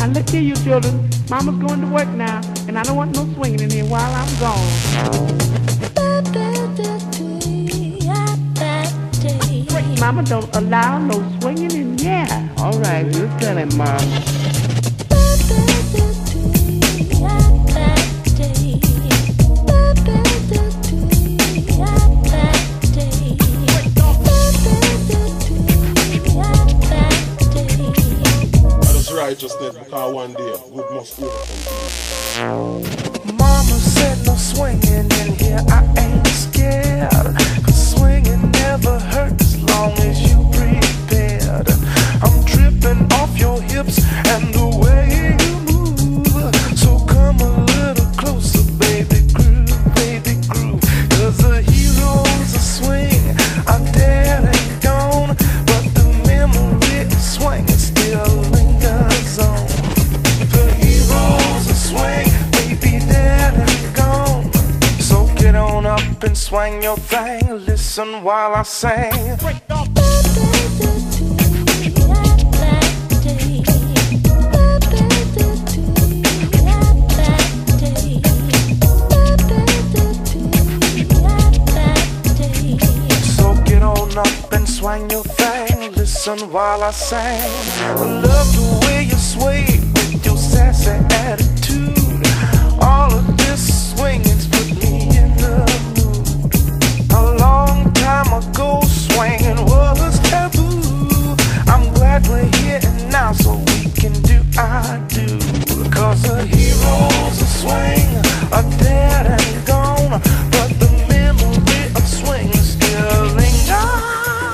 look here, you children. Mama's going to work now, and I don't want no swinging in here while I'm gone. Mama don't allow no swinging in here. All right, we'll tell him, Mom. Righteousness, because one day we must overcome. Mama said no swinging in here, I ain't scared. Cause swinging never hurts as long as you prepared. I'm tripping off your hips and the way you move. So come a little closer, baby groove. Cause the heroes are swing, are dead and gone. But the memory of swinging still lingers on. The heroes are swing, baby dead and gone. So get on up and swing your thing. Listen while I sing. So get on up and swing your thing. Listen while I sing. I love the way you sway with your sassy attitude. All of this swinging's put me in the mood. A long time ago, swinging was taboo. I'm glad we're here and now, so we can do our do. Cause the heroes of swing are dead and gone, but the memory of swing still lingers.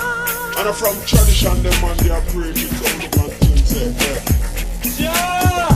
And from tradition, them man, they are breaking some of the things. Yeah.